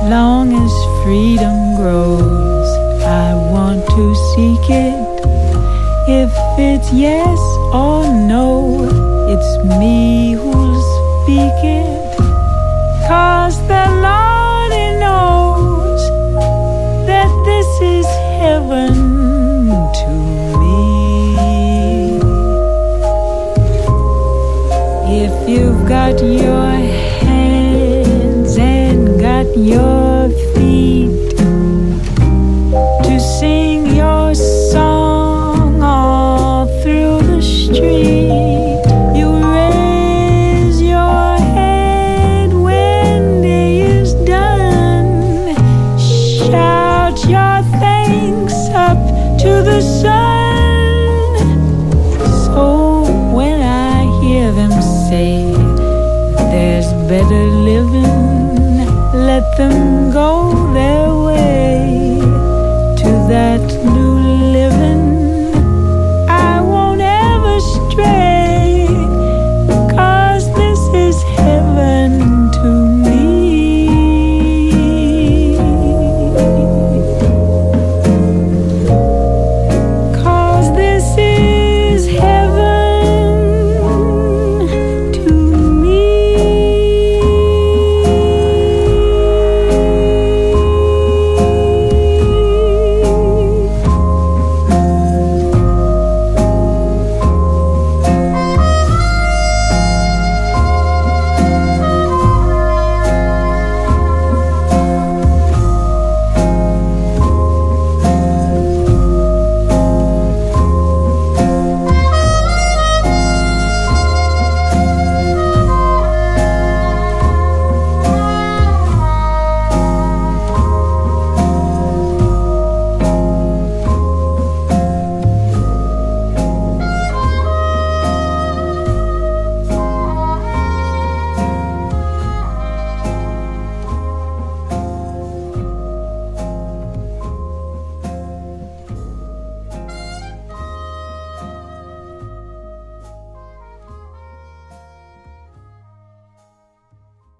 long as freedom grows, I want to seek it. If it's yes or no, it's me who'll speak it. 'Cause the Lord knows that this is heaven to me. If you've got your hands and got your feet to sing your song all through the street, you raise your head when day is done, shout your thanks up to the sun. So when I hear them say there's better living, let them go their way.